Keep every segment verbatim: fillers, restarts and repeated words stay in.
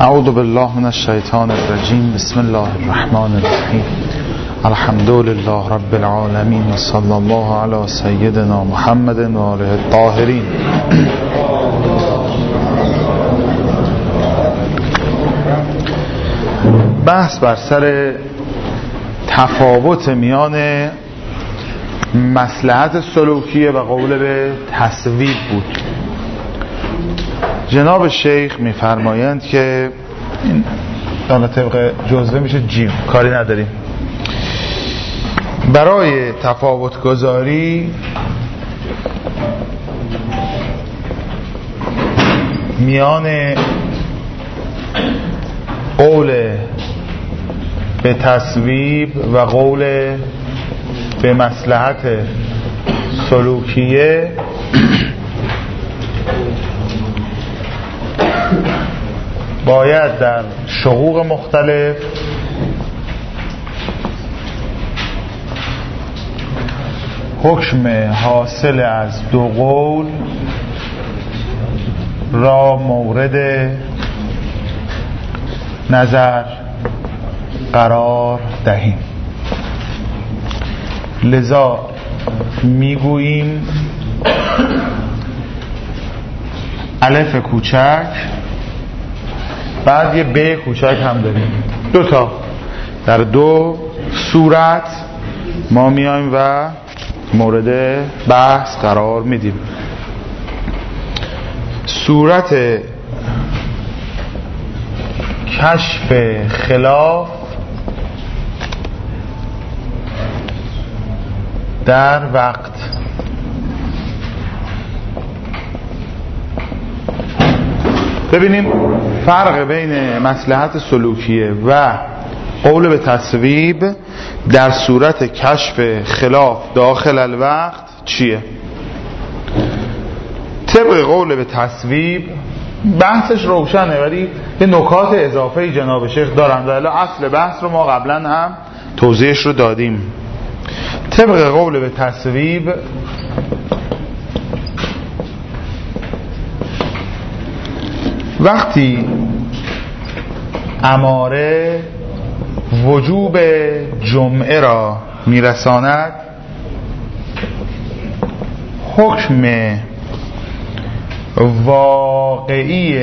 اعوذ بالله من الشیطان الرجیم. بسم الله الرحمن الرحیم. الحمد لله رب العالمین و صلی الله علی سیدنا محمد و آله الطاهرین. بحث بر سر تفاوت میان مصلحت سلوکیه و قول به تصویب بود. جناب شیخ میفرمایند که این دانه طبق جزوه میشه جیم، کاری نداریم. برای تفاوت گذاری میان قول به تصویب و قول به مصلحت سلوکیه باید در شقوق مختلف حکم حاصل از دو قول را مورد نظر قرار دهیم. لذا میگوییم الف کوچک، بعد یه ب کوچک هم داریم، دو تا در دو صورت ما میایم و مورد بحث قرار میدیم. صورت کشف خلاف در وقت. ببینیم فرق بین مصلحت سلوکیه و قول به تصویب در صورت کشف خلاف داخل الوقت چیه؟ طبق قول به تصویب بحثش روشنه، ولی یه نکات اضافه جناب شیخ دارن و اصل بحث رو ما قبلا هم توضیحش رو دادیم. طبق قول به تصویب وقتی اماره وجوب جمعه را میرساند، حکم واقعی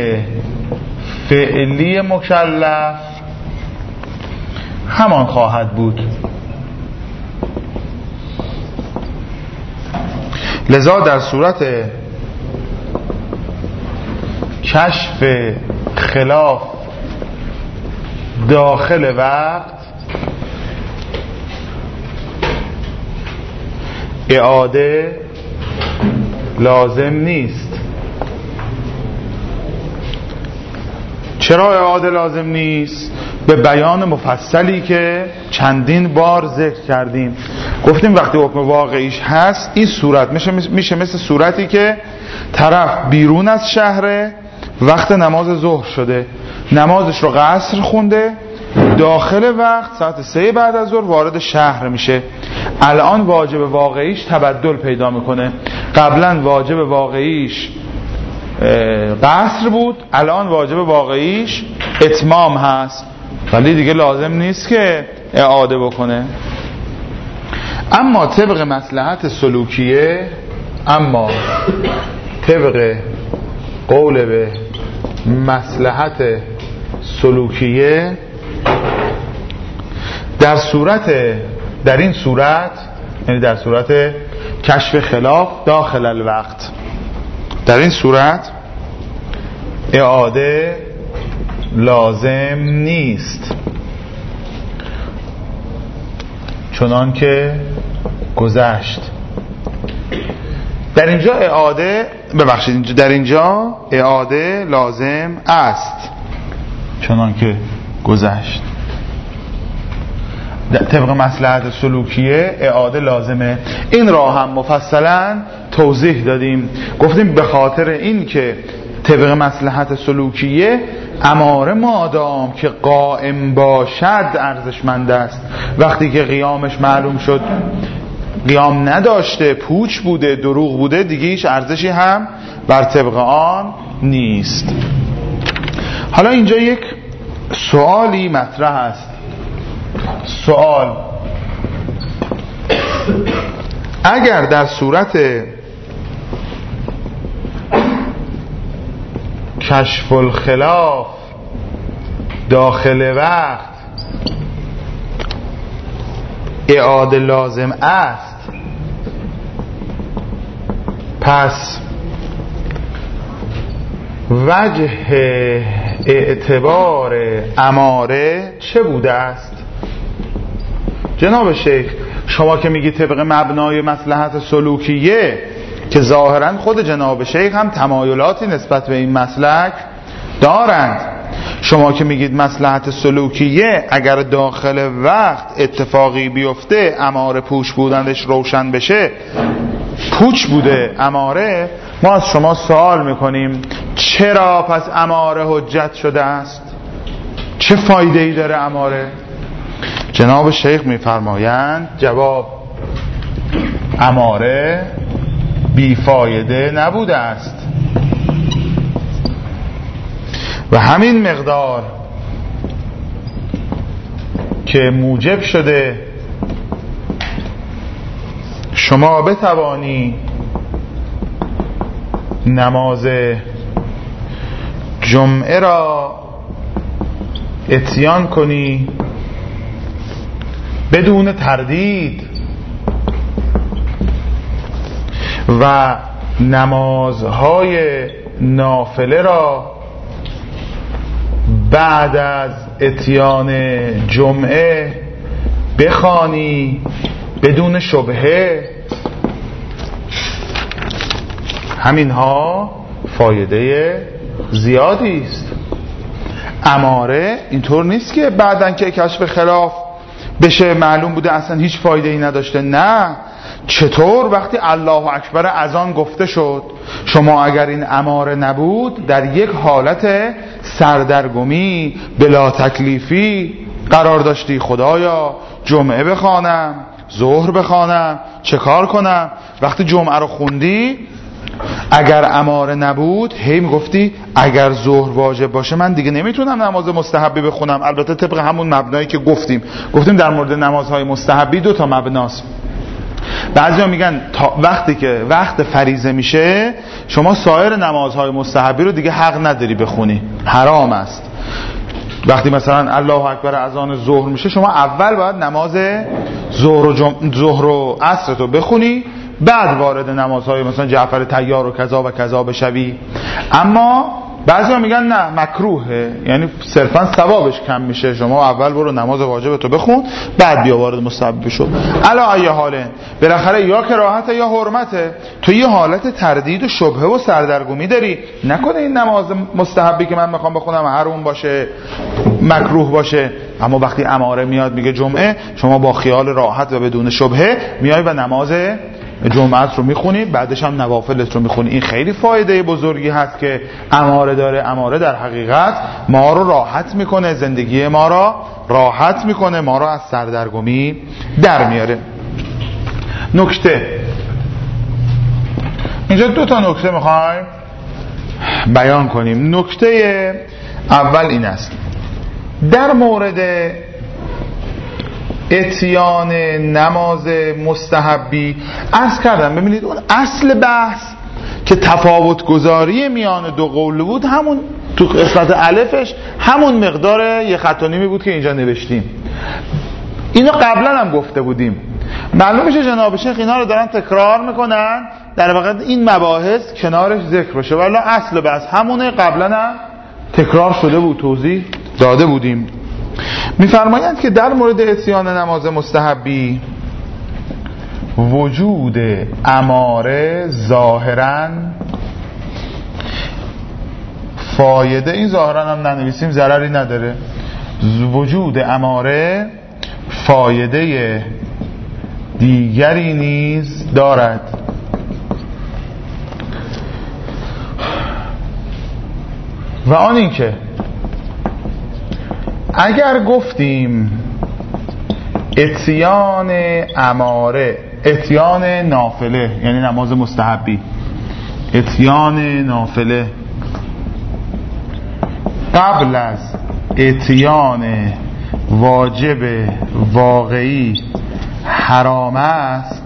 فعلی مکلف همان خواهد بود. لذا در صورت کشف خلاف داخل وقت اعاده لازم نیست. چرا اعاده لازم نیست؟ به بیان مفصلی که چندین بار ذکر کردیم. گفتیم وقتی حکم واقعیش هست این صورت میشه میشه مثل صورتی که طرف بیرون از شهر، وقت نماز ظهر شده، نمازش رو قصر خونده، داخل وقت ساعت سه بعد از ظهر وارد شهر میشه. الان واجب واقعیش تبدل پیدا میکنه. قبلا واجب واقعیش قصر بود، الان واجب واقعیش اتمام هست، ولی دیگه لازم نیست که اعاده بکنه. اما طبق مصلحت سلوکیه اما طبق قول به مصلحت سلوکیه در صورت در این صورت یعنی در صورت کشف خلاف داخل الوقت، در این صورت اعاده لازم نیست، چنان که گذشت. در اینجا اعاده ببخشید در اینجا اعاده لازم است، چنان که گذشت. طبق مصلحت سلوکیه اعاده لازمه. این را هم مفصلا توضیح دادیم. گفتیم به خاطر این که طبق مصلحت سلوکیه اماره مادام که قائم باشد ارزشمند است. وقتی که قیامش معلوم شد قیام نداشته، پوچ بوده، دروغ بوده، دیگه هیچ ارزشی هم بر طبق آن نیست. حالا اینجا یک سوالی مطرح است. سوال: اگر در صورت کشف الخلاف داخل وقت اعاده لازم است، پس وجه اعتبار اماره چه بوده است؟ جناب شیخ، شما که میگی طبق مبنای مصلحت سلوکیه که ظاهرا خود جناب شیخ هم تمایلاتی نسبت به این مسلک دارند، شما که میگید مصلحت سلوکیه اگر داخل وقت اتفاقی بیفته اماره پوچ بودنش روشن بشه، پوچ بوده اماره، ما از شما سوال میکنیم چرا پس اماره حجت شده است؟ چه فایده ای داره اماره؟ جناب شیخ میفرمایند جواب: اماره بیفایده نبوده است و همین مقدار که موجب شده شما بتوانی نماز جمعه را اتیان کنی بدون تردید و نمازهای نافله را بعد از اتیان جمعه بخوانی بدون شبهه، همینها فایده زیادی است. اماره اینطور نیست که بعدن که کشف خلاف بشه معلوم بوده اصلا هیچ فایده ای نداشته. نه، چطور وقتی الله اکبر اذان گفته شد شما اگر این اماره نبود در یک حالت سردرگمی بلا تکلیفی قرار داشتی، خدایا جمعه بخوانم، ظهر بخوانم، چه کار کنم؟ وقتی جمعه رو خوندی اگر اماره نبود هی میگفتی اگر ظهر واجب باشه من دیگه نمیتونم نماز مستحبی بخونم. البته طبق همون مبنایی که گفتیم گفتیم در مورد نمازهای مستحبی دو تا مبناست. بعضیا میگن تا وقتی که وقت فریضه میشه شما سایر نمازهای مستحبی رو دیگه حق نداری بخونی، حرام است. وقتی مثلا الله اکبر اذان ظهر میشه شما اول باید نماز ظهر و جم... ظهر و عصر تو بخونی، بعد وارد نمازهای مثلا جعفر طیار و کذا و کذا بشوی. اما بعضیا میگن نه، مکروهه، یعنی صرفا ثوابش کم میشه، شما اول برو نماز واجب تو بخون بعد بیا وارد مستحب بشو. الا ای حاله بالاخره یا کراهت یا حرمته، تو یه حالت تردید و شبهه و سردرگمی داری، نکنه این نماز مستحبی که من میخوام بخونم حرام باشه، مکروه باشه. اما وقتی اماره میاد میگه جمعه، شما با خیال راحت و بدون شبهه میای و نماز جمعت رو میخونی، بعدش هم نوافلت رو میخونی. این خیلی فایده بزرگی هست که اماره داره. اماره در حقیقت ما رو راحت میکنه، زندگی ما را راحت میکنه، ما رو از سردرگمی در میاره. نکته اینجا دو تا نکته میخوایم بیان کنیم. نکته اول این است در مورد اتیان نماز مستحبی. عرض کردم ببینید اون اصل بحث که تفاوت گذاری میان دو قول بود، همون تو قسمت الفش همون مقدار یه خط و نیمی بود که اینجا نوشتیم. اینو قبلا هم گفته بودیم. معلوم میشه جناب شیخ اینا رو دارن تکرار میکنن در واقع این مباحث کنارش ذکر بشه، ولی اصل بحث همونه، قبلا هم تکرار شده بود، توضیح داده بودیم. میفرمایند که در مورد اتیان نماز مستحبی وجود اماره ظاهراً فایده، این ظاهراً هم ننویسیم ضرری نداره، وجود اماره فایده دیگری نیز دارد. و آن این که اگر گفتیم اتیان اماره، اتیان نافله یعنی نماز مستحبی، اتیان نافله قبل از اتیان واجب واقعی حرام است،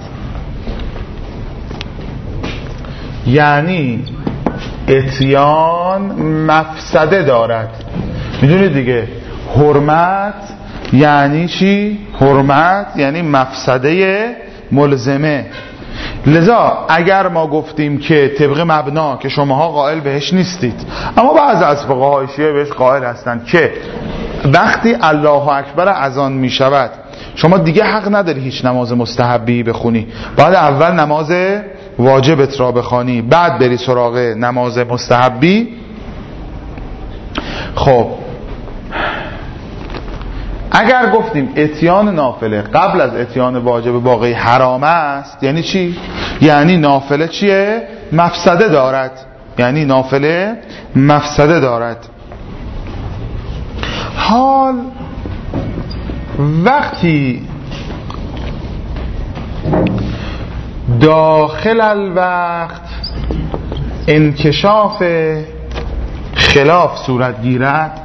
یعنی اتیان مفسده دارد. میدونید دیگه حرمت یعنی چی؟ حرمت یعنی مفسده ملزمه. لذا اگر ما گفتیم که طبق مبنا که شماها قائل بهش نیستید، اما بعض از فقهای شیعه بهش قائل هستند که وقتی الله اکبر اذان می شود شما دیگه حق نداری هیچ نماز مستحبی بخونی، بعد اول نماز واجبت را بخوانی بعد بری سراغ نماز مستحبی. خب اگر گفتیم اتیان نافله قبل از اتیان واجب واقعی حرام است، یعنی چی؟ یعنی نافله چیه؟ مفسده دارد. یعنی نافله مفسده دارد. حال وقتی داخل الوقت انکشاف خلاف صورت گیرد،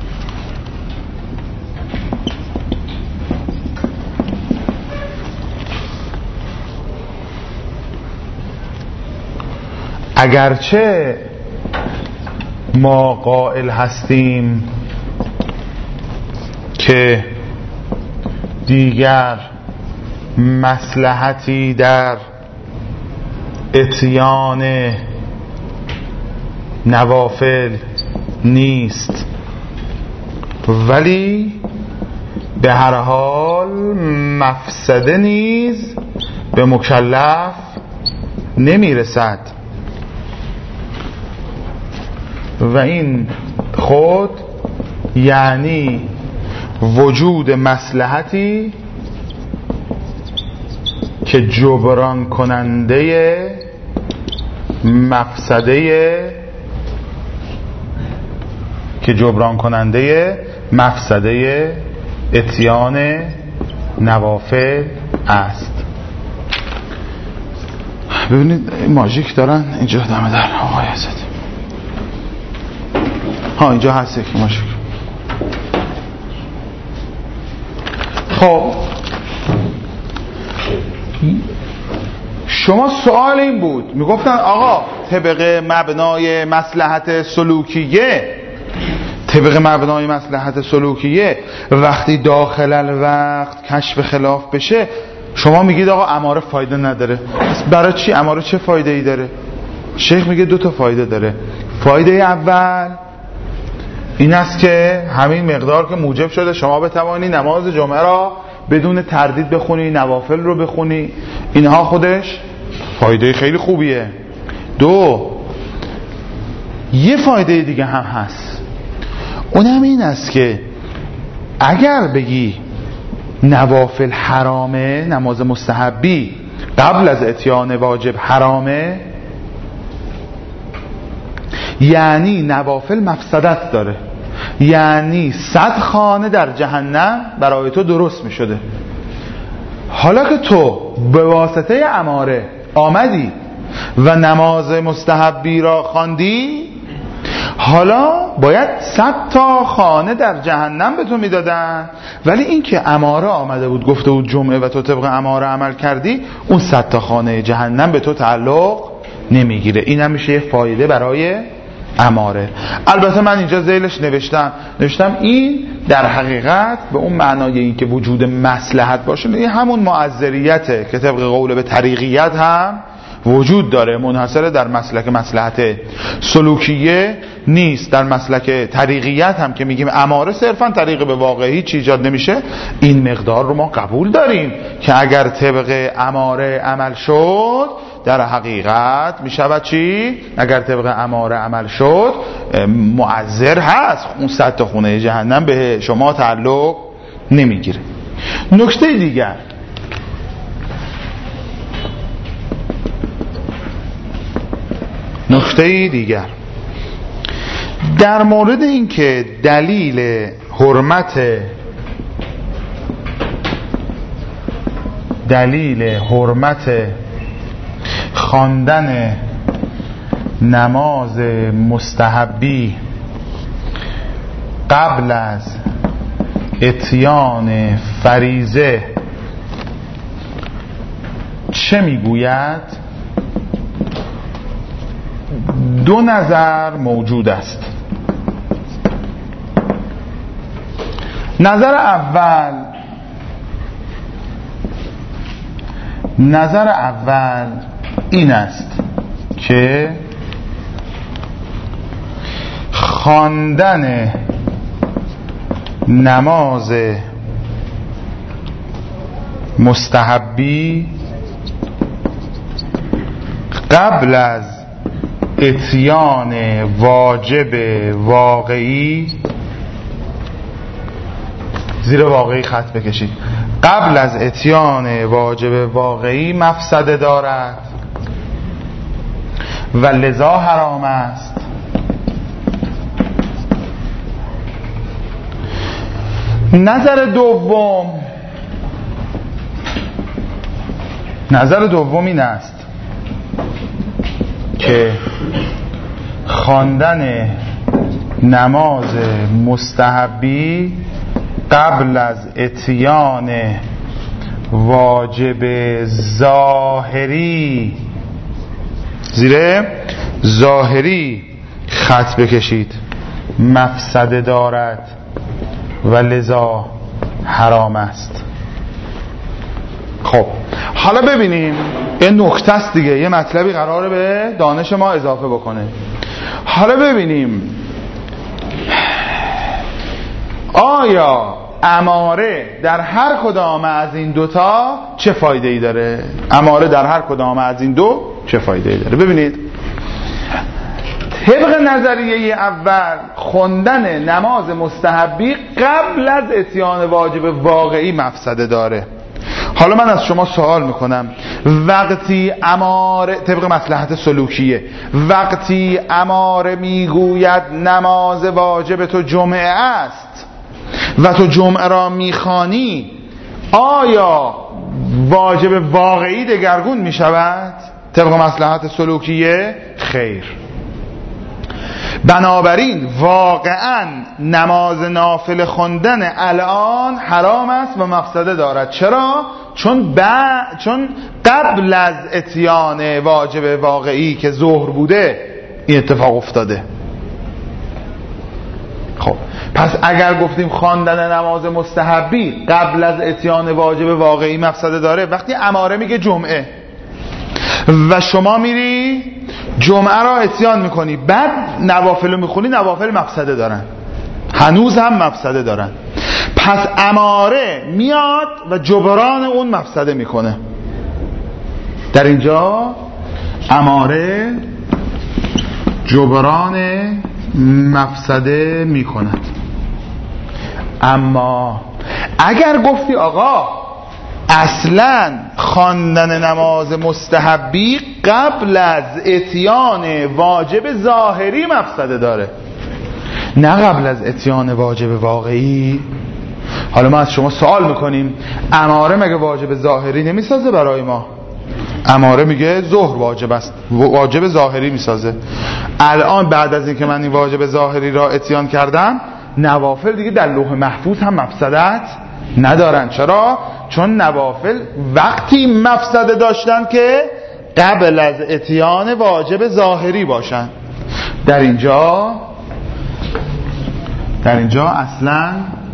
اگرچه ما قائل هستیم که دیگر مصلحتی در اتیان نوافل نیست، ولی به هر حال مفسده نیز به مکلف نمیرسد و این خود یعنی وجود مصلحتی که جبران کننده مفسده که جبران کننده مفسده اتیان نوافل است. ببینید ماژیک دارن اینجا دم در آقای عزت. ها اینجا هست که ماژیک. خب شما سوال این بود، میگفتن آقا طبق مبنای مصلحت سلوکیه طبق مبنای مصلحت سلوکیه وقتی داخل الوقت کشف خلاف بشه شما میگید آقا اماره فایده نداره. برای چی اماره چه فایده ای داره؟ شیخ میگه دو تا فایده داره. فایده اول این است که همین مقدار که موجب شده شما بتوانی نماز جمعه را بدون تردید بخونی، نوافل رو بخونی، اینها خودش فایده خیلی خوبیه. دو، یه فایده دیگه هم هست، اونم این است که اگر بگی نوافل حرامه، نماز مستحبی قبل از اتیان واجب حرامه، یعنی نوافل مفسدت داره، یعنی صد خانه در جهنم برای تو درست می شده. حالا که تو به واسطه اماره آمدی و نماز مستحبی را خواندی، حالا باید صد تا خانه در جهنم به تو میدادن، ولی این که اماره آمده بود گفته بود جمعه و تو طبق اماره عمل کردی، اون صد تا خانه جهنم به تو تعلق نمیگیره. این هم میشه یه فایده برای اماره. البته من اینجا ذیلش نوشتم نوشتم این در حقیقت به اون معنای این که وجود مصلحت باشه این همون معذریته که طبق قول به طریقیت هم وجود داره، منحصر در مسلک مصلحت سلوکیه نیست. در مسلک طریقیت هم که میگیم اماره صرفا طریق به واقعی چی ایجاد نمیشه، این مقدار رو ما قبول داریم که اگر طبق اماره عمل شد در حقیقت میشود چی؟ اگر طبق اماره عمل شد معذر هست، اون صد تا خونه جهنم به شما تعلق نمیگیره. نکته دیگر، نکته دیگر در مورد این که دلیل حرمت دلیل حرمت خواندن نماز مستحبی قبل از اتیان فریضه چه میگوید؟ دو نظر موجود است. نظر اول نظر اول این است که خواندن نماز مستحبی قبل از اتیان واجب واقعی، زیر واقعی خط بکشید، قبل از اتیان واجب واقعی مفسده دارد و لذا حرام است. نظر دوم نظر دوم این است که خواندن نماز مستحبی قبل از اتیان واجب ظاهری، زیر ظاهری خط بکشید، مفسده دارد و لذا حرام است. خب حالا ببینیم، این نکته است دیگه، یه مطلبی قراره به دانش ما اضافه بکنه. حالا ببینیم آیا اماره در هر کدام از این دوتا چه فایده ای داره؟ اماره در هر کدام از این دو چه فایده ای داره؟ ببینید، طبق نظریه اول خوندن نماز مستحبی قبل از اتیان واجب واقعی مفسده داره. حالا من از شما سوال میکنم، وقتی اماره، طبق مصلحت سلوکیه، وقتی اماره میگوید نماز واجب تو جمعه است و تو جمعه را میخوانی، آیا واجب واقعی دگرگون میشود؟ طبق مصلحت سلوکیه خیر. بنابراین واقعا نماز نافل خوندن الان حرام است و مفسده دارد. چرا؟ چون ب... چون قبل از اتیان واجب واقعی که ظهر بوده این اتفاق افتاده. خب پس اگر گفتیم خواندن نماز مستحبی قبل از اتیان واجب واقعی مفسده داره، وقتی اماره میگه جمعه و شما میری جمعه را اتیان میکنی، بعد نوافل میخونی، نوافل مفسده دارن، هنوز هم مفسده دارن. پس اماره میاد و جبران اون مفسده میکنه. در اینجا اماره جبران مفسده میکند. اما اگر گفتی آقا اصلا خواندن نماز مستحبی قبل از اتیان واجب ظاهری مفسده داره، نه قبل از اتیان واجب واقعی، حالا ما از شما سوال میکنیم اماره مگه واجب ظاهری نمیسازه برای ما؟ اماره میگه ظهر واجب است، واجب ظاهری میسازه. الان بعد از اینکه من این واجب ظاهری را اتیان کردم، نوافل دیگه در لوح محفوظ هم مفسدت ندارن. چرا؟ چون نوافل وقتی مفسده داشتن که قبل از اتیان واجب ظاهری باشن. در اینجا در اینجا اصلا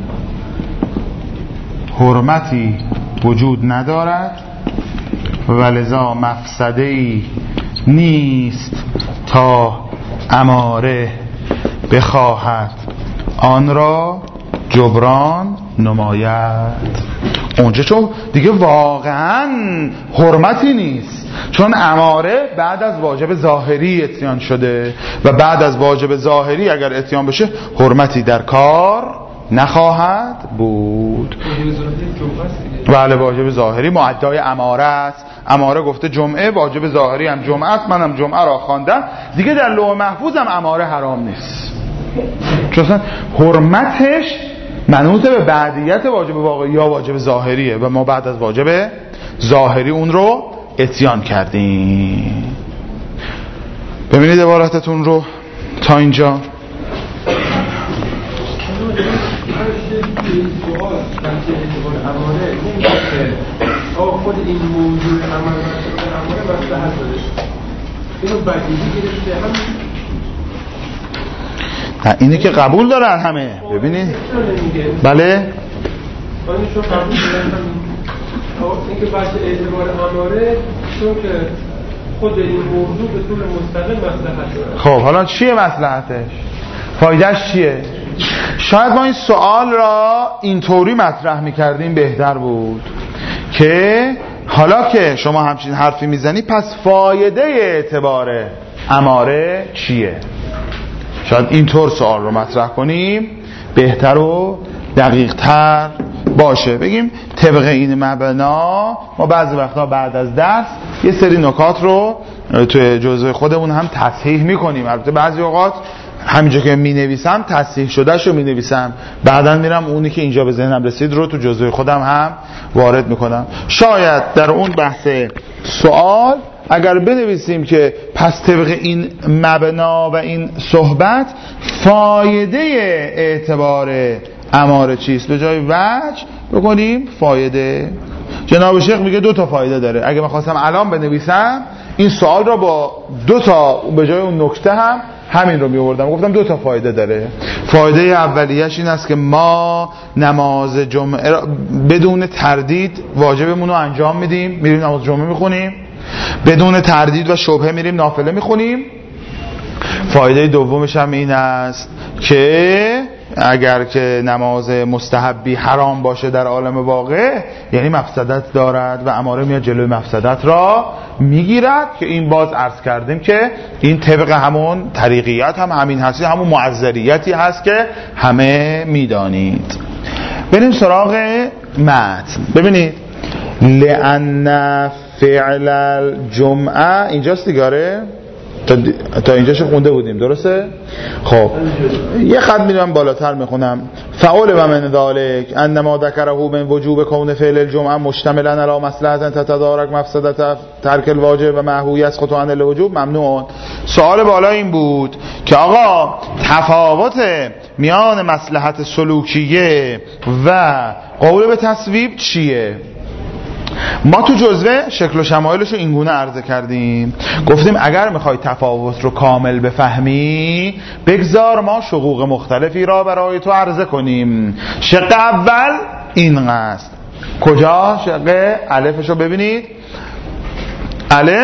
حرمتی وجود ندارد و لذا مفسده‌ای نیست تا اماره بخواهد آن را جبران نماید. اونجا چون دیگه واقعا حرمتی نیست، چون اماره بعد از واجب ظاهری اتیان شده و بعد از واجب ظاهری اگر اتیان بشه حرمتی در کار نخواهد بود. بله واجب ظاهری معدای اماره است. اماره گفته جمعه، واجب ظاهری هم جمعه است، منم جمعه را خواندم، دیگه در لوح محفوظ هم اماره حرام نیست، چون حرمتش منوط به بعدیت واجب واقعی یا واجب ظاهریه و ما بعد از واجب ظاهری اون رو اتیان کردیم. ببینید عبارتتون رو تا اینجا. سوال بچه اعتبار اماره این که آقا خود این موضوع عمل بچه اماره مصلحت داره اینو بدیهی گرفته هم نه اینه که قبول دارن همه ببینید بله اینشو قبول دارن این که بچه اعتبار اماره چون که خود این موضوع به طور مستقل مصلحت داره. خب حالا چیه مصلحتش؟ فایدهش چیه؟ شاید ما این سوال را اینطوری مطرح میکردیم بهتر بود که حالا که شما همچین حرفی میزنی پس فایده اعتبار اماره چیه؟ شاید اینطور سوال رو مطرح کنیم بهتر و دقیق تر باشه. بگیم طبق این مبنا ما بعضی وقتا بعد از درس یه سری نکات رو توی جزوه خودمون هم تصحیح میکنیم. البته بعضی اوقات همینجا که می نویسم تصحیح شدهش رو می نویسم، بعدا میرم اونی که اینجا به ذهنم رسید رو تو جزوه خودم هم وارد میکنم. شاید در اون بحث سوال اگر بنویسیم که پس طبق این مبنا و این صحبت فایده اعتبار اماره چیست، به جای وجه بکنیم فایده. جناب شیخ میگه دو تا فایده داره. اگه میخواستم الان بنویسم این سوال را با دو تا به جای اون نکته هم همین رو میوردم، گفتم دو تا فایده داره. فایده اولیش این است که ما نماز جمعه را بدون تردید واجبمون رو انجام میدیم، میریم نماز جمعه میخونیم، بدون تردید و شبهه میریم نافله میخونیم. فایده دومش هم این است که اگر که نماز مستحبی حرام باشه در عالم واقع یعنی مفسدت دارد و اماره میاد جلوی مفسدت را میگیرد، که این باز عرض کردیم که این طبق همون طریقیت هم همین هستی، همون معذریتی هست که همه میدانید. بریم سراغ متن. ببینید لأن فعل الجمعه اینجاست دیگاره، تا, تا اینجاشو خونده بودیم درسته؟ خب یه خط میرم بالاتر میخونم. فعول و من ذالک انما ذکره من وجوب کون فعل الجمعه مشتملا علی مصلحه تتدارک مفسدت ترک الواجب و معهو یسقط عن الوجوب ممنوع. سوال بالا این بود که آقا تفاوت میان مصلحت سلوکیه و قول به تصویب چیه؟ ما تو جزوه شکل و شمایلش رو اینگونه عرضه کردیم، گفتیم اگر میخوای تفاوت رو کامل بفهمی بگذار ما شقوق مختلفی را برای تو عرضه کنیم. شق اول این است. کجا؟ شق الفش رو ببینید. الف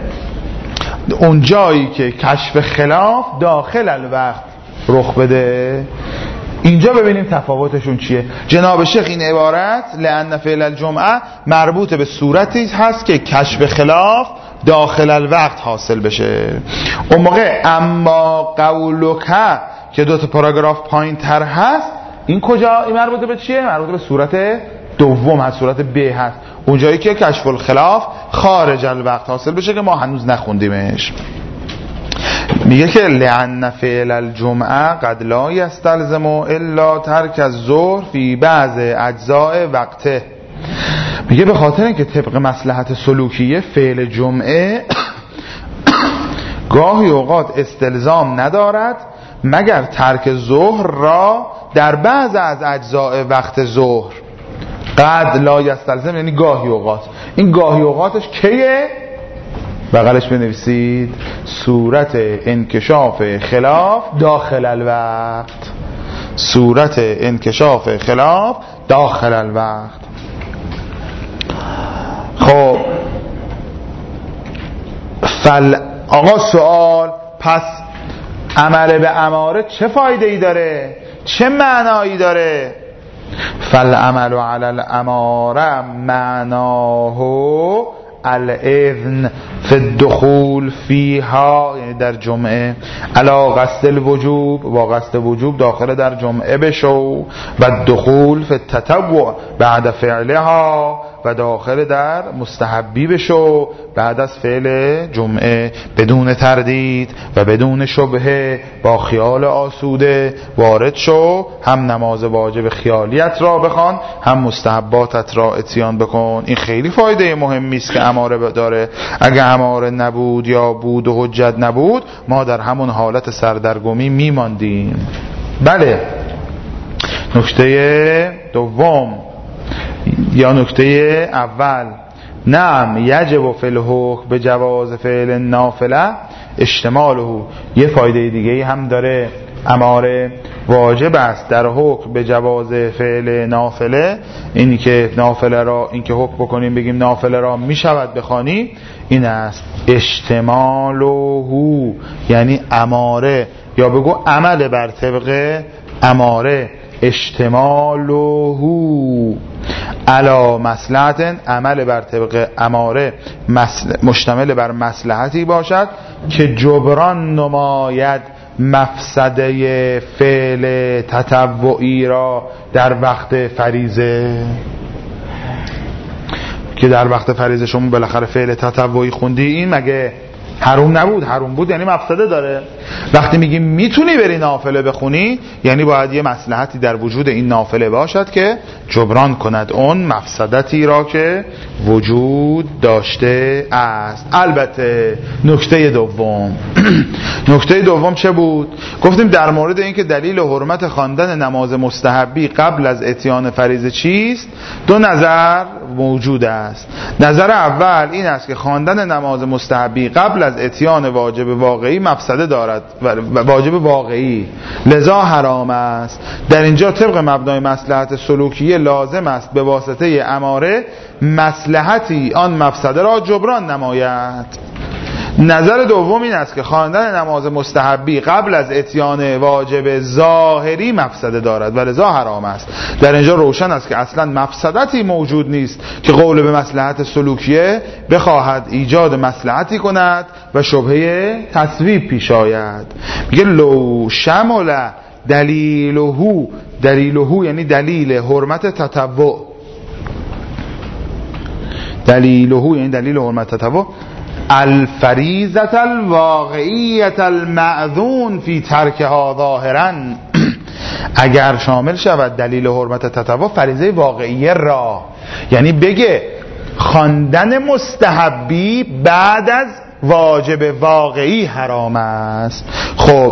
اون جایی که کشف خلاف داخل الوقت رخ بده. اینجا ببینیم تفاوتشون چیه. جناب شیخ این عبارت لأن فعل الجمعه مربوط به صورتی هست که کشف خلاف داخل الوقت حاصل بشه. اون موقع اما قولک که دو تا پاراگراف پایین تر هست این کجا؟ این مربوط به چیه؟ مربوط به صورت دوم هست، صورت ب هست، اون جایی که کشف الخلاف خارج الوقت حاصل بشه که ما هنوز نخوندیمش. میگه که لأن فعل الجمعه قد لا یستلزم الا ترک الظهر فی بعض اجزاء وقته. میگه به خاطر اینکه طبق مصلحت سلوکیه فعل جمعه گاهی اوقات استلزام ندارد مگر ترک ظهر را در بعض از اجزاء وقت ظهر. قد لا یستلزم یعنی گاهی اوقات. این گاهی اوقاتش کیه؟ بغلش بنویسید صورت انکشاف خلاف داخل الوقت. صورت انکشاف خلاف داخل الوقت. خب فل آقا سوال پس عمل به اماره چه فایده ای داره؟ چه معنایی داره؟ فالعمل علی الاماره معناه الاذن فی الدخول فیها، یعنی در جمعه، علا قصد الوجوب، با قصد وجوب داخل در جمعه بشو، و دخول فی التطوع بعد فعلها، و داخل در مستحبی بشو بعد از فعل جمعه، بدون تردید و بدون شبهه، با خیال آسوده وارد شو، هم نماز واجب خیالیت را بخوان هم مستحباتت را اتیان بکن. این خیلی فایده مهمی است که اماره داره. اگه اماره نبود یا بود و حجت نبود ما در همون حالت سردرگمی میماندیم. بله نکته دوم یا نکته اول، نعم یجب فی الحکم به جواز فعل نافله اشتماله. یه فایده دیگه هم داره، اماره واجب است در حکم به جواز فعل نافله، اینی که نافله را، این که حکم بکنیم بگیم نافله را می شود بخوانی، این است اشتماله، یعنی اماره، یا بگو عمل بر طبق اماره، اشتماله علی مصلحت، عمل بر طبق اماره مشتمل بر مصلحتی باشد که جبران نماید مفسده فعل تطوعی را در وقت فریضه. که در وقت فریضه شما بالاخره فعل تطوعی خوندی، این مگه حروم نبود؟ حروم بود، یعنی مفسده داره. وقتی میگیم میتونی بری نافله بخونی، یعنی باید یه مصلحتی در وجود این نافله باشد که جبران کند اون مفسدتی را که وجود داشته است. البته نکته دوم نکته دوم چه بود؟ گفتیم در مورد اینکه دلیل حرمت خواندن نماز مستحبی قبل از اتیان فریضه چیست، دو نظر موجود است. نظر اول این است که خواندن نماز مستحبی قبل از اتیان واجب واقعی مفسده دارد، واجب واقعی، لذا حرام است. در اینجا طبق مبنای مصلحت سلوکیه لازم است به واسطه اماره مصلحتی آن مفسده را جبران نماید. نظر دوم این است که خواندن نماز مستحبی قبل از اتیان واجب ظاهری مفسده دارد و لذا حرام است. در اینجا روشن است که اصلا مفسدتی موجود نیست که قول به مصلحت سلوکیه بخواهد ایجاد مصلحتی کند و شبهه تصویب پیش آید. میگه لو شمل دلیله، دلیله یعنی دلیل حرمت تطوع، دلیله یعنی دلیل حرمت تطوع، الفریضة الواقعیة المأذون فی ترکها ظاهرا، اگر شامل شود دلیل حرمت تطوع فریضه واقعیه را، یعنی بگه خواندن مستحبی بعد از واجب واقعی حرام است. خب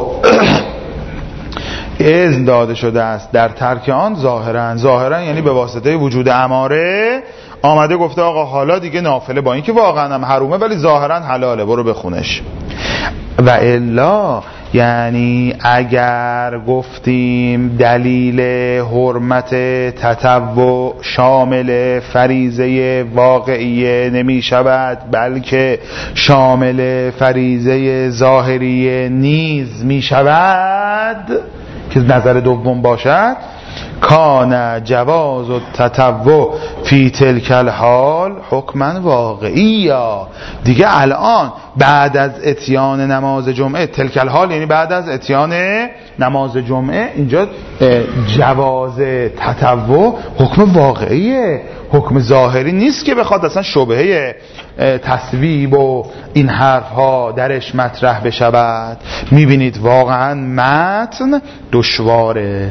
اذن داده شده است در ترک آن ظاهرا، ظاهرا یعنی به واسطه وجود اماره آمده گفته آقا حالا دیگه نافله با اینکه واقعا هم حرومه ولی ظاهرا حلاله، برو بخونش. و الا یعنی اگر گفتیم دلیل حرمت تطوع شامل فریضه واقعیه نمی شود بلکه شامل فریضه ظاهریه نیز می شود که نظر دوم باشد، کان جواز التطوع فی تلک الحال حکما واقعی. دیگه الان بعد از اتیان نماز جمعه، تلک الحال یعنی بعد از اتیان نماز جمعه، اینجا جواز تطوع حکم واقعیه، حکم ظاهری نیست که بخواد اصلا شبهه تصویب و این حرف ها درش مطرح بشود. میبینید واقعا متن دشواره،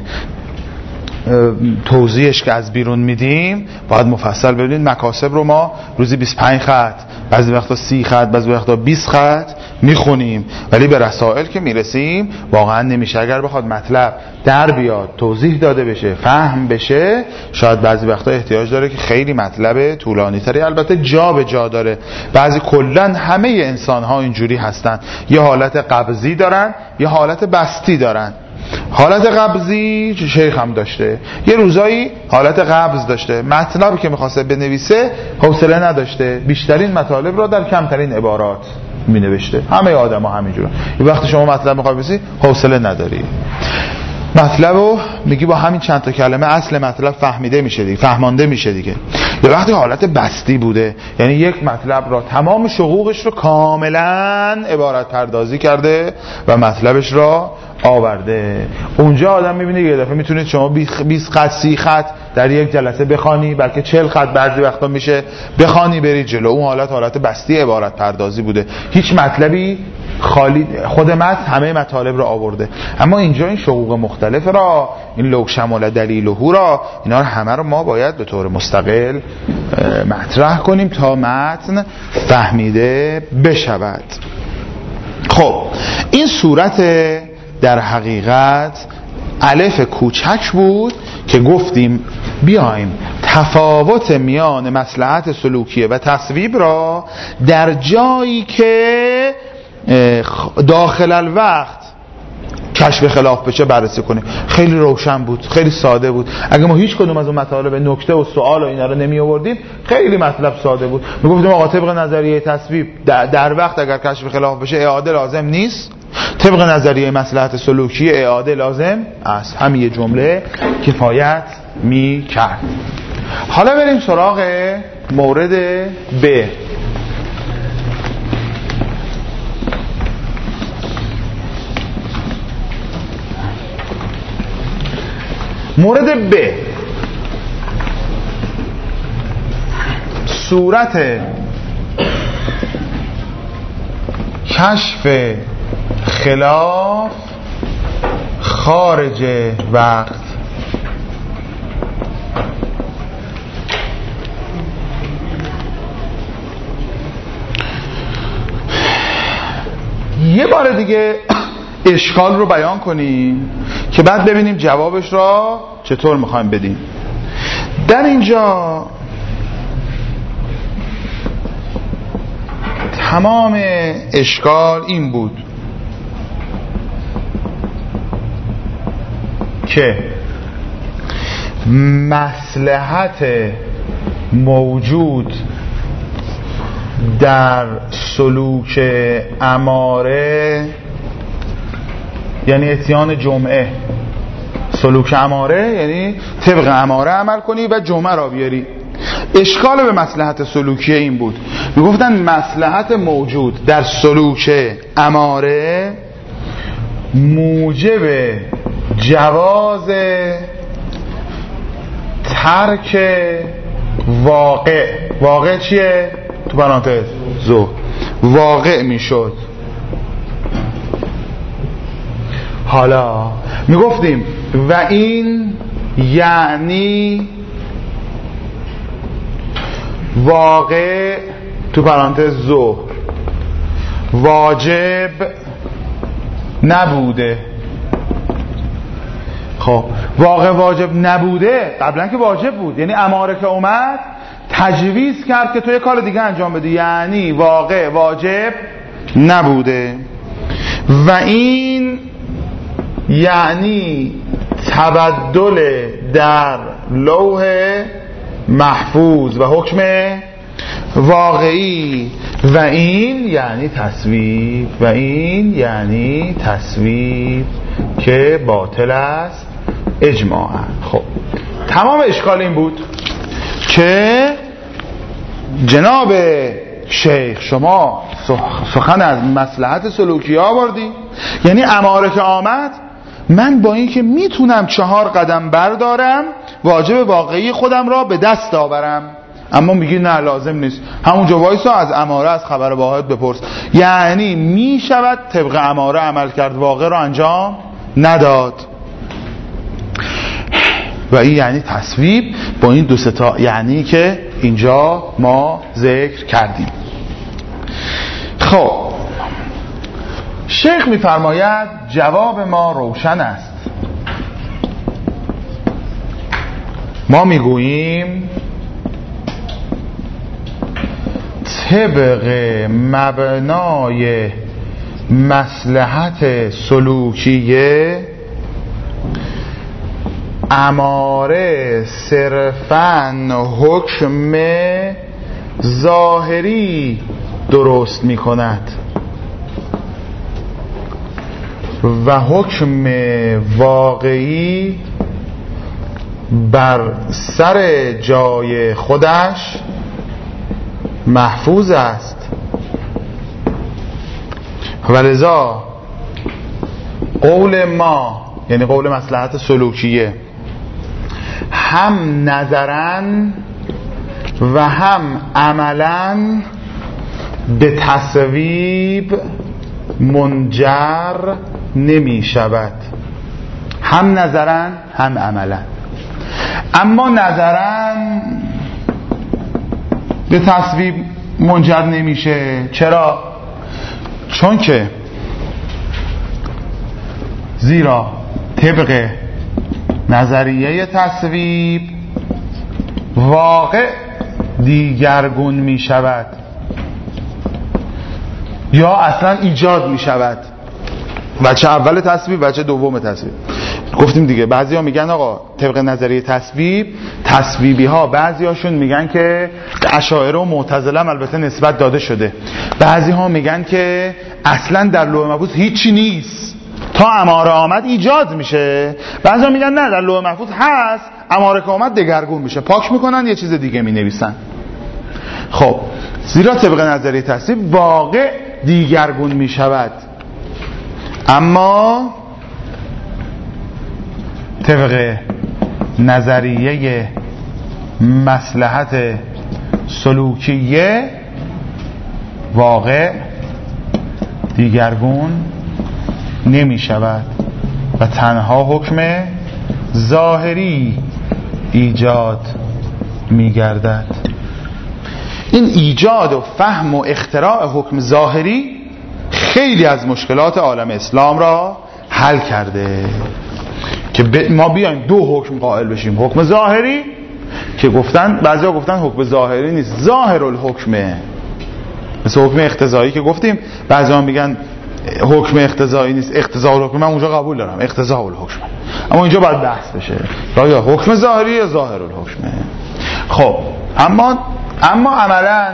توضیحش که از بیرون میدیم باید مفصل ببینید. مکاسب رو ما روزی بیست و پنج خط، بعضی وقتا سی خط، بعضی وقتا بیست خط میخونیم، ولی به رسائل که میرسیم واقعا نمیشه. اگر بخواد مطلب در بیاد، توضیح داده بشه، فهم بشه، شاید بعضی وقتا احتیاج داره که خیلی مطلب طولانی تری، البته جا به جا داره. بعضی کلن همه انسان ها اینجوری هستن، یه حالت قبضی دارن یه حالت بستی دارن. حالت قبضی شیخ هم داشته، یه روزایی حالت قبض داشته، مطلبی که میخواسته بنویسه حوصله نداشته، بیشترین مطالب را در کمترین عبارات می نوشته. همه آدم ها همینجوره. یه وقتی شما مطلب میخوای بنویسی حوصله نداری، مطلب رو میگی با همین چند تا کلمه اصل مطلب فهمیده میشه دیگه، فهمانده میشه دیگه. یه وقتی حالت بستی بوده، یعنی یک مطلب را تمام شقوقش رو کاملا عبارت پردازی کرده و مطلبش را آورده. اونجا آدم میبینه یه دفعه میتونید شما بیست خط سی خط در یک جلسه بخوانی، بلکه چهل خط بعضی وقتا میشه بخوانی برید جلو. اون حالت حالت بستی عبارت پردازی بوده، هیچ مطلبی خالی، خود متن همه مطالب رو آورده. اما اینجا این شقوق مختلف را، این لو شمال دلیله را، اینا رو همه رو ما باید به طور مستقل مطرح کنیم تا متن فهمیده بشود. خب این صورت در حقیقت الف کوچک بود که گفتیم بیایم تفاوت میان مصلحت سلوکیه و تصویب را در جایی که داخل الوقت کشف خلاف بشه بررسی کنیم. خیلی روشن بود، خیلی ساده بود. اگه ما هیچ کدوم از اون مطالب نکته و سوال و اینا رو نمی آوردیم خیلی مطلب ساده بود. میگفتیم آقا طبق نظریه تصویب در, در وقت اگر کشف خلاف بشه اعاده لازم نیست، طبق نظریه مصلحت سلوکی اعاده لازم است. همین جمله کفایت می کرد. حالا بریم سراغ مورد ب. مورد ب، صورت کشف خلاف خارج وقت. یه بار دیگه اشکال رو بیان کنیم که بعد ببینیم جوابش را چطور میخوایم بدیم. در اینجا تمام اشکال این بود که مصلحت موجود در سلوک اماره یعنی اتیان جمعه، سلوک اماره یعنی طبق اماره عمل کنی و جمعه را بیاری. اشکال به مصلحت سلوکی این بود، میگفتن مصلحت موجود در سلوک اماره موجب جواز ترک واقع. واقع چیه؟ تو پرانتز زو واقع میشد. حالا میگفتیم و این یعنی واقع تو پرانتز ظهر واجب نبوده. خب واقع واجب نبوده، قبلا که واجب بود، یعنی اماره که اومد تجویز کرد که تو یه کار دیگه انجام بده، یعنی واقع واجب نبوده. و این یعنی تبدل در لوح محفوظ و حکم واقعی. و این یعنی تصویب، و این یعنی تصویب که باطل است اجماعاً. خب تمام اشکال این بود که جناب شیخ شما سخن از مصلحت سلوکی آوردی، یعنی اماره که آمد من با این که میتونم چهار قدم بردارم واجب واقعی خودم را به دست آورم، اما میگی نه لازم نیست، همونجا وایسا از اماره از خبر واحد بپرس. یعنی میشود طبق اماره عمل کرد، واقع را انجام نداد. و این یعنی تصویب با این دو ستا یعنی که اینجا ما ذکر کردیم. خب شیخ میفرماید جواب ما روشن است. ما میگوییم طبق مبنای مصلحت سلوکیه اماره صرفاً حکم ظاهری درست می کند و حکم واقعی بر سر جای خودش محفوظ است. ولذا قول ما یعنی قول مصلحت سلوکیه هم نظراً و هم عملاً به تصویب منجر نمی شود. هم نظراً هم عملاً. اما نظراً به تصویب منجر نمیشه. چرا؟ چون که زیرا طبق نظریه تصویب واقع دیگرگون می شود یا اصلا ایجاد می شود. بچه اول تصویب، بچه دوم تصویب. گفتیم دیگه بعضی ها میگن آقا طبق نظریه تصویب، تصویبی ها بعضی هاشون میگن که اشاعره و معتزله هم البته نسبت داده شده، بعضی ها میگن که اصلا در لوح محفوظ هیچی نیست تا اماره آمد ایجاد میشه، بعضی ها میگن نه در لوح محفوظ هست، اماره که آمد دگرگون میشه، پاک میکنن یه چیز دیگه مینویسن. خب زیرا طبق نظریه تصویب واقع دیگرگون میشود، اما طبق نظریه مصلحت سلوکیه واقع دیگرگون نمی شود و تنها حکم ظاهری ایجاد می گردد. این ایجاد و فهم و اختراع حکم ظاهری خیلی از مشکلات عالم اسلام را حل کرده که ما بیایم دو حکم قائل بشیم، حکم ظاهری که گفتن بعضیا گفتن حکم ظاهری نیست، ظاهر الحکمه، مثل حکم اقتضایی که گفتیم بعضیا میگن حکم اقتضایی نیست، اقتضاء الحکم. من اونجا قبول دارم اقتضاء الحکم، اما اینجا باید بحث بشه یا حکم ظاهری یا ظاهر الحکمه. خب اما اما عملاً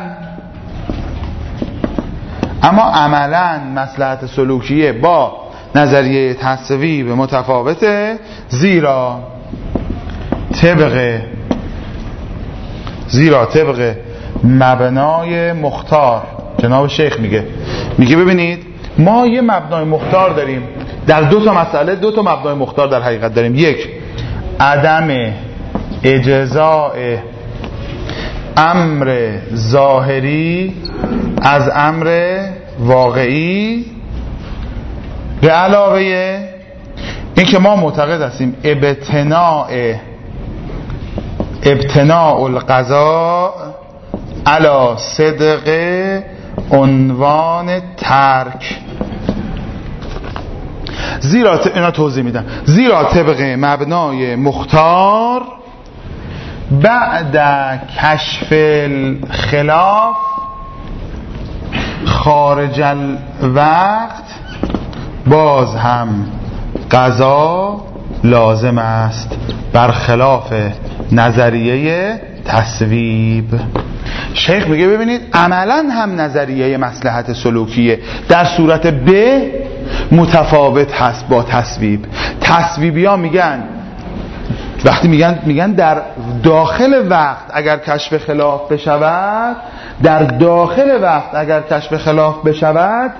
اما عملاً مصلحت سلوکیه با نظریه تصویب متفاوته، زیرا طبق زیرا طبق مبنای مختار. جناب شیخ میگه میگه ببینید ما یه مبنای مختار داریم در دو تا مسئله، دو تا مبنای مختار در حقیقت داریم. یک، عدم اجزاء امر ظاهری از امر واقعی، به علاوه این که ما معتقد هستیم ابتناء ابتناء القضاء علی صدق عنوان ترک. زیرا اینا توضیح میدم. زیرا طبق مبنای مختار بعد کشف الخلاف خارج الوقت باز هم قضا لازم است، برخلاف نظریه تصویب. شیخ میگه ببینید عملا هم نظریه مصلحت سلوکیه در صورت ب متفاوت هست با تصویب. تصویبی ها میگن وقتی میگن میگن در داخل وقت اگر کشف خلاف بشود، در داخل وقت اگر کشف خلاف بشود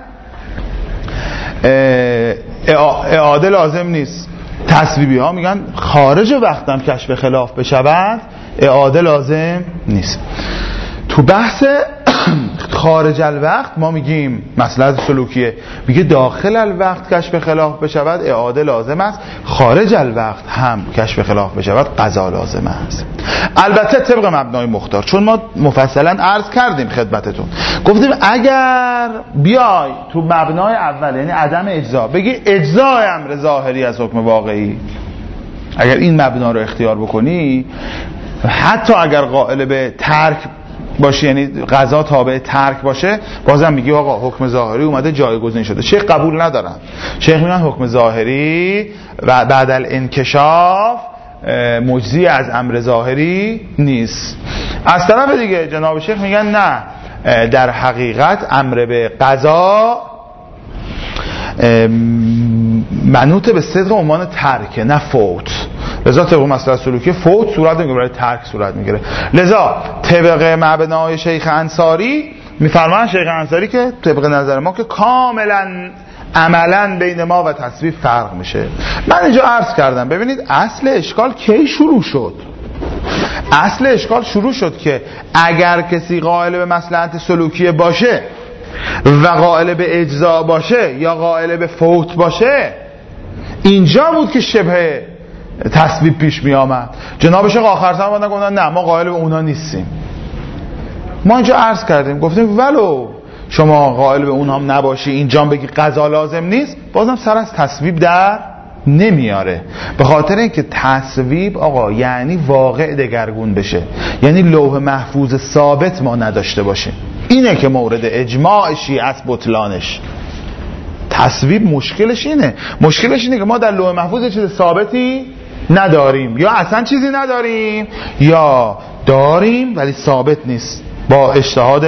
اعاده لازم نیست. تصویبی ها میگن خارج وقت هم کشف خلاف بشود اعاده لازم نیست. تو بحث خارج الوقت ما میگیم مصلحت سلوکیه، میگه داخل الوقت کشف خلاف بشود اعاده لازم است، خارج الوقت هم کشف خلاف بشود قضا لازم است. البته طبق مبنای مختار، چون ما مفصلا عرض کردیم خدمتتون، گفتیم اگر بیای تو مبنای اول یعنی عدم اجزا بگی اجزای امر ظاهری از حکم واقعی، اگر این مبنا رو اختیار بکنی حتی اگر قائل به ترک باشه یعنی قضا تابع ترک باشه، بازم میگی آقا حکم ظاهری اومده جایگزین شده. شیخ قبول ندارن، شیخ میگن حکم ظاهری و بعد الانکشاف مجزی از امر ظاهری نیست. از طرف دیگه جناب شیخ میگن نه، در حقیقت امر به قضا منوط به صدق عنوان ترک نه فوت. لذا طبق مصلحت سلوکی فوت صورت نمیگیره، برای ترک صورت میگیره. لذا طبق مبنای شیخ انصاری میفرمان، شیخ انصاری که طبق نظر ما که کاملا عملا بین ما و تصویب فرق میشه. من اینجا عرض کردم ببینید اصل اشکال کی شروع شد. اصل اشکال شروع شد که اگر کسی قائل به مصلحت سلوکی باشه و قائل به اجزا باشه یا قائل به فوت باشه، اینجا بود که شبه تصویب پیش می آمد. جناب شیخ آخر سر اومدن گفتن نه ما قائل به اونا نیستیم. ما اینجا عرض کردیم گفتیم ولو شما قائل به اونها هم نباشی اینجا بگی قضا لازم نیست، بازم سر از تصویب در نمیاره. به خاطر اینکه تصویب آقا یعنی واقع دگرگون بشه، یعنی لوح محفوظ ثابت ما نداشته باشیم. اینه که مورد اجماع شیعه است بطلانش. تصویب مشکلش اینه، مشکلش اینه که ما در لوح محفوظ چیز ثابتی نداریم، یا اصلا چیزی نداریم یا داریم ولی ثابت نیست، با اجتهاد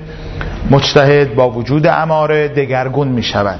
مجتهد با وجود اماره دگرگون می شود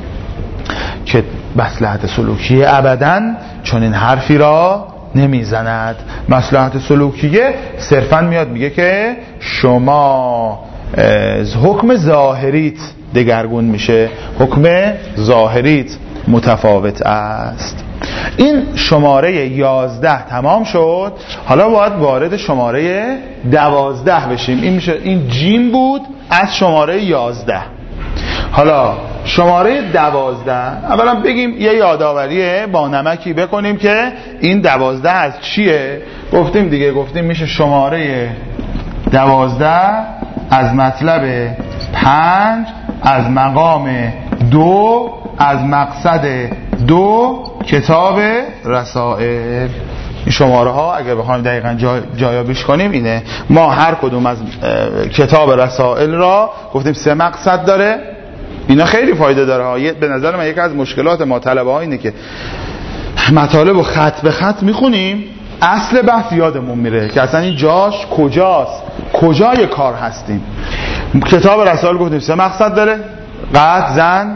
که مصلحت سلوکیه ابداً چون این حرفی را نمیزند. مصلحت سلوکیه صرفاً میاد میگه که شما حکم ظاهریت دگرگون میشه، حکم ظاهریت متفاوت است. این شماره یازده تمام شد. حالا باید وارد شماره دوازده بشیم. این میشه این جیم بود از شماره یازده. حالا شماره دوازده اولا بگیم یه یادآوری با نمکی بکنیم که این دوازده از چیه. گفتیم دیگه، گفتیم میشه شماره دوازده از مطلب پنج، از مقام دو، از مقصد دو کتاب رسائل. این شماره ها اگر بخوایم دقیقا جا جایابیش کنیم اینه. ما هر کدوم از کتاب رسائل را گفتیم سه مقصد داره. اینا خیلی فایده داره ها. به نظر من یکی از مشکلات ما طلبه ها اینه که مطالب رو خط به خط میخونیم، اصل بحث یادمون میره که اصلا این جاش کجاست، کجای کار هستیم. کتاب رسائل گفتیم سه مقصد داره: قطع، زن،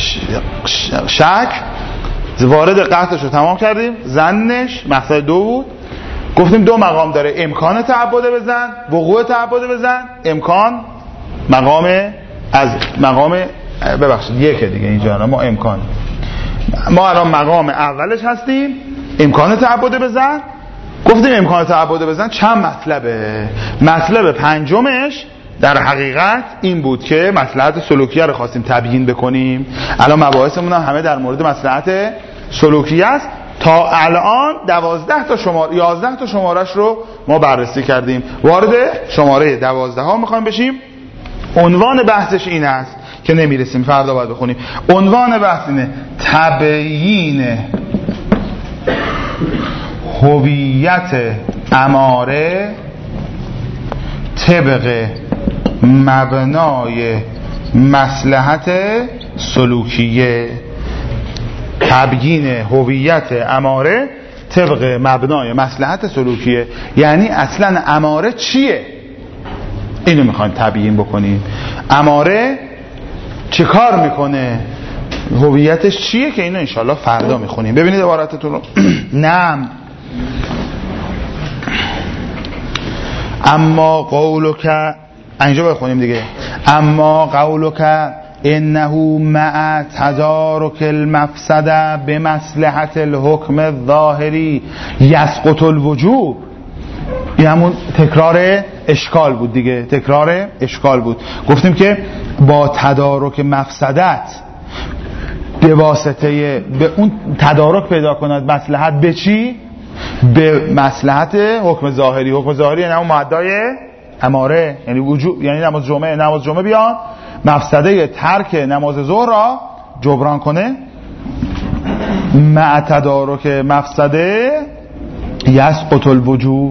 شک. وارد قطعش رو تمام کردیم، زنش مقصد دو بود. گفتیم دو مقام داره: امکان تعبد بزن، وقوع تعبد بزن. امکان مقام از مقام ببخشید یکه دیگه اینجا ما امکان ما الان مقام اولش هستیم، امکان تعبد بزن. گفتیم امکان تعبد بزن چند مطلبه. مطلب پنجمش در حقیقت این بود که مصلحت سلوکیه رو خواستیم تبیین بکنیم. الان مباحثمون هم همه در مورد مصلحت سلوکیه است. تا الان دوازده تا شماره یازده تا شمارش رو ما بررسی کردیم. وارد شماره دوازده ها میخوایم بشیم. عنوان بحثش این است که نمیرسیم، فردا باید بخونیم. عنوان بحث اینه: تبیین هویت اماره طبق مبنای مصلحت سلوکیه. تبیین هویت اماره طبق مبنای مصلحت سلوکیه، یعنی اصلا اماره چیه؟ اینو میخوایم تبیین بکنیم. اماره چه کار میکنه؟ هویتش چیه؟ که اینو انشالله فردا میخونیم. ببینید عبارتتون رو. نعم اما قولک، اینجا بخونیم دیگه. اما قولک انه مع تدارک المفسده بمصلحت الحکم الظاهری یسقط الوجوب. این همون تکرار اشکال بود دیگه، تکرار اشکال بود. گفتیم که با تدارک مفسدت به واسطه به اون تدارک پیدا کند مصلحت به چی؟ به مصلحت حکم ظاهری. حکم ظاهری یعنی اون مادای اماره، یعنی وجوب، یعنی نماز جمعه نماز جمعه بیان مفسده ترک نماز ظهر را جبران کنه. مع تدارک مفسده یسقط الوجوب.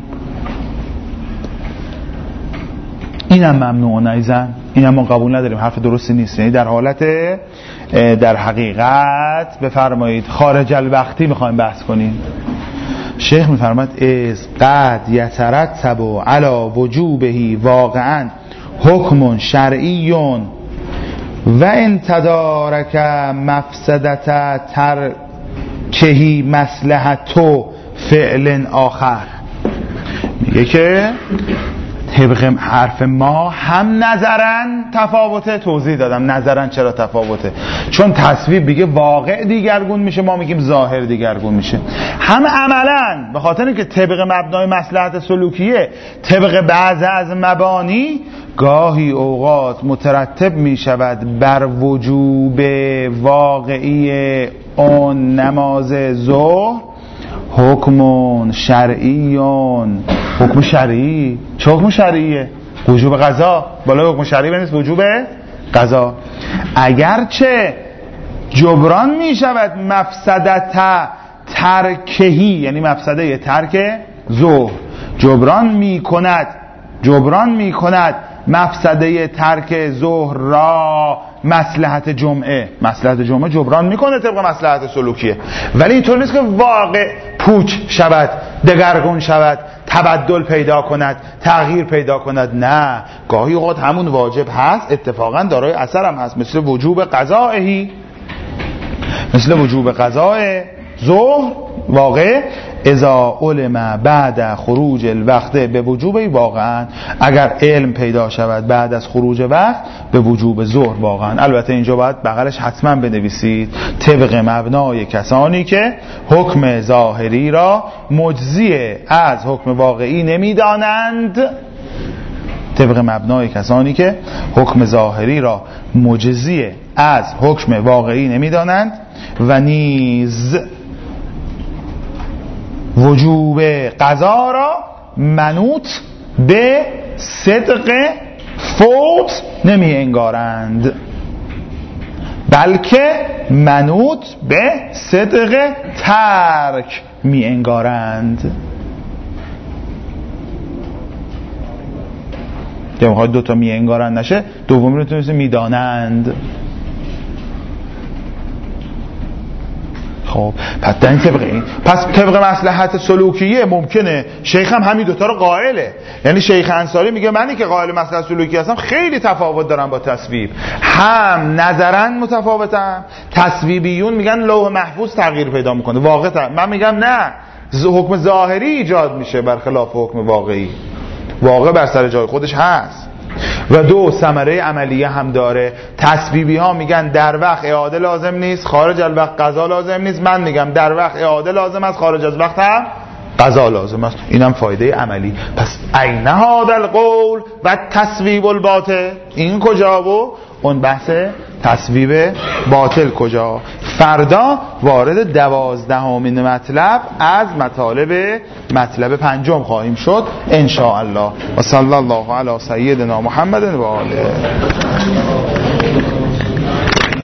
اینم ممنوع نیزن، اینم ما قبول نداریم، حرف درستی نیست. یعنی در حالت در حقیقت بفرمایید خارج الوقتی میخوایم بحث کنیم. شیخ میفرماید از قد یترتب علی وجوبه واقعا حکم شرعی و ان تدارک مفسدت ترکهی مصلحتو فعل آخر. میگه که طبق حرف ما هم نظرن تفاوته. توضیح دادم نظرن چرا تفاوته، چون تصویب بگه واقع دیگرگون میشه، ما میگیم ظاهر دیگرگون میشه. هم عملا به خاطر اینکه طبق مبنای مصلحت سلوکیه، طبق بعض از مبانی گاهی اوقات مترتب میشود بر وجوب واقعی اون نماز ظهر حکم شرعیون. حکم شرعی چه حکم شرعیه؟ وجوب قضا. بالا حکم شرعی بنویس وجوب قضا. اگرچه جبران می شود مفسدت ترکهی، یعنی مفسده ترک ظهر. جبران می کند جبران می کند مفسده ترک ظهر را مصلحت جمعه. مصلحت جمعه جبران میکنه طبق مصلحت سلوکیه، ولی اینطور نیست که واقع پوچ شود، دگرگون شود، تبدل پیدا کند، تغییر پیدا کند. نه، گاهی اوقات همون واجب هست، اتفاقا دارای اثر هم هست، مثل وجوب قضائهی، مثل وجوب قضاء ظهر واقع اذا علم بعد خروج الوقت به وجوب، واقعا اگر علم پیدا شود بعد از خروج وقت به وجوب ظهر واقعا. البته اینجا باید بغلش حتما بنویسید طبق مبنای کسانی که حکم ظاهری را مجزی از حکم واقعی نمیدانند. طبق مبنای کسانی که حکم ظاهری را مجزی از حکم واقعی نمیدانند و نیز وجوب قضا را منوط به صدق فوت نمی انگارند، بلکه منوط به صدق ترک می انگارند. که میخواد دوتا می انگارند نشه، دومی رو تونسته می دانند. خب پس در این طبق این پس طبق مصلحت سلوکیه ممکنه شیخ هم همین دوتا رو قائله. یعنی شیخ انصاری میگه منی که قائل مصلحت سلوکی هستم خیلی تفاوت دارم با تصویب، هم نظرا متفاوتم. تصویبیون میگن لوح محفوظ تغییر پیدا میکنه، واقع تغییر. من میگم نه، حکم ظاهری ایجاد میشه برخلاف حکم واقعی. واقع بر سر جای خودش هست. و دو، ثمره عملیه هم داره. تصویبی ها میگن در وقت اعاده لازم نیست، خارج از وقت قضا لازم نیست. من میگم در وقت اعاده لازم است، خارج از وقت هم قضا لازم است. اینم فایده عملی. پس این هذا القول و تصویب الباطل، این کجا و اون بحث تصویب باطل کجا. فردا وارد دوازدهمین مطلب از مطالب مطلب پنجم خواهیم شد ان شاء الله. و صلی الله علی سیدنا محمد و آله.